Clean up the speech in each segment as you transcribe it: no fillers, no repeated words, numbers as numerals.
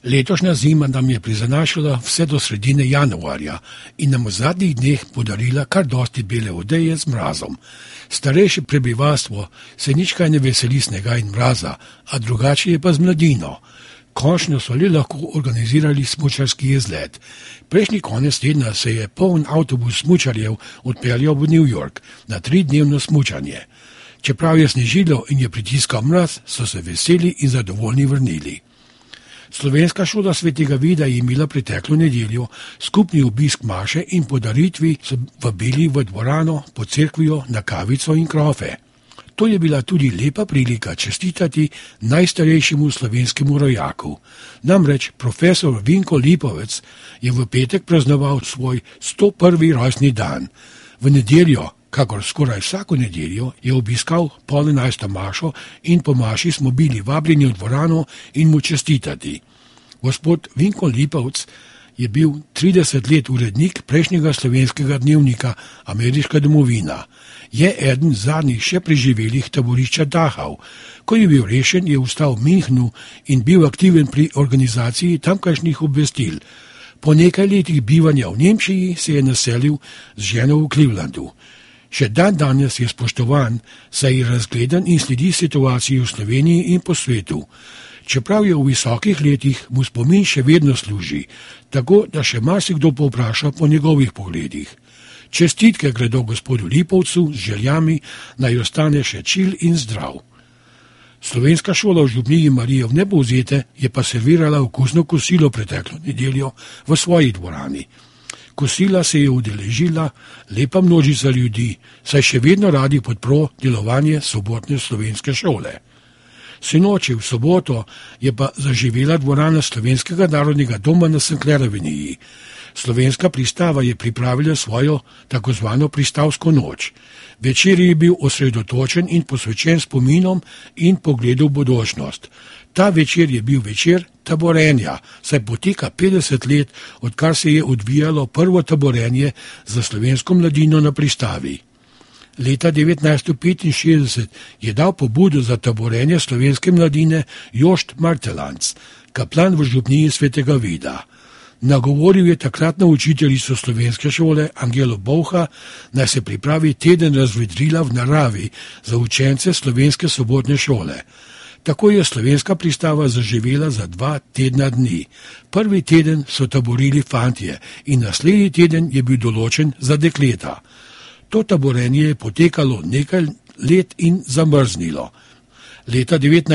Letošnja zima nam je prizanašala vse do sredine januarja in nam v zadnjih dneh podarila kar dosti bele odeje z mrazom. Starejše prebivalstvo se nič kaj ne veseli snega in mraza, a drugače je pa z mladino. Končno so le lahko organizirali smučarski izlet. Prejšnji konec tedna se je poln avtobus smučarjev odpeljal v New York na 3-dnevno smučanje. Čeprav je snežilo in je pritiskal mraz, so se veseli in zadovoljni vrnili. Slovenska šola svetega Vida je imela preteklo nedeljo skupni obisk maše in po daritvi so vabili v dvorano pod cerkvijo na kavico in krofe. To je bila tudi lepa prilika čestitati najstarejšemu slovenskemu rojaku. Namreč profesor Vinko Lipovec je v petek praznoval svoj 101. rojstni dan. V nedeljo, kakor skoraj vsako nedeljo, je obiskal 10:30 mašo in po maši smo bili vabljeni v dvorano in mu čestitati. Gospod Vinko Lipovec je bil 30 let urednik prejšnjega slovenskega dnevnika Ameriška domovina. Je eden zadnjih še preživelih taborišča Dachau. Ko je bil rešen, je ostal v Münchnu in bil aktiven pri organizaciji tamkajšnjih obvestil. Po nekaj letih bivanja v Nemčiji se je naselil z ženo v Clevelandu. Še dan danes je spoštovan, saj je razgledan in sledi situaciji v Sloveniji in po svetu. Čeprav je v visokih letih, mu spomin še vedno služi, tako da še marsikdo povpraša po njegovih pogledih. Čestitke gredo gospodu Lipovcu z željami, naj ostane še čil in zdrav. Slovenska šola v Župniji Marije v Nebovzete je pa servirala okusno kosilo preteklo nedeljo v svoji dvorani. Kosila se je udeležila lepa množica ljudi, saj še vedno radi podpro delovanje sobotne slovenske šole. Sinoči v soboto je pa zaživela dvorana Slovenskega narodnega doma na St. Clair Aveniji. Slovenska pristava je pripravila svojo tako zvano pristavsko noč. Večer je bil osredotočen in posvečen spominom in pogledu v bodočnost. Ta večer je bil večer taborenja, saj poteka 50 let, odkar se je odvijalo prvo taborenje za slovensko mladino na pristavi. Leta 1965 je dal pobudo za taborenje slovenske mladine Jošt Martelanc, kaplan v Župniji svetega Vida. Nagovoril je takratno učiteljico slovenske šole Angelo Bovha, naj se pripravi teden razvedrila v naravi za učence slovenske sobotne šole. Tako je slovenska pristava zaživela za 2 tedna dni. Prvi teden so taborili fantje in naslednji teden je bil določen za dekleta. To taborenje je potekalo nekaj let in zamrznilo. Leta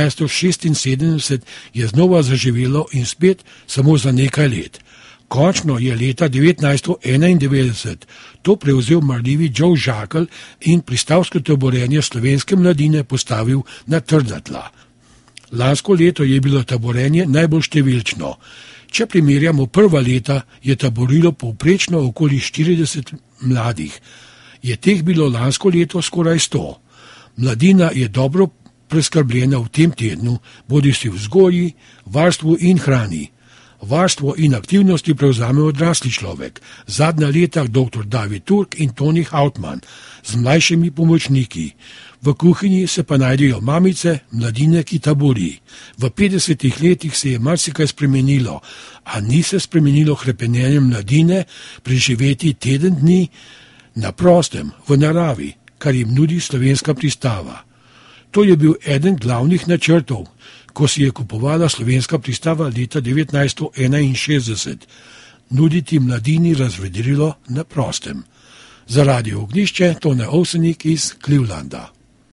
1976 je znova zaživelo in spet samo za nekaj let. Končno je leta 1991 to prevzel marljivi Joe Žakelj in pristavsko taborenje slovenske mladine postavil na trda tla. Lansko leto je bilo taborenje najbolj številčno. Če primerjamo prva leta, je taborilo povprečno okoli 40 mladih. Je teh bilo lansko leto skoraj 100. Mladina je dobro preskrbljena v tem tednu, bodisi v vzgoji, varstvu in hrani. Varstvo in aktivnosti prevzame odrasli človek, zadnja leta dr. David Turk in Toni Hautmann z mlajšimi pomočniki. V kuhinji se pa najdejo mamice, mladine, ki tabori. V 50 letih se je marsikaj spremenilo, a ni se spremenilo hrepenenje mladine preživeti teden dni na prostem, v naravi, kar jim nudi slovenska pristava. To je bil eden glavnih načrtov, ko si je kupovala slovenska pristava leta 1961, nuditi mladini razvedrilo na prostem. Za Radio Ognjišče Tone Ovsenik iz Clevelanda.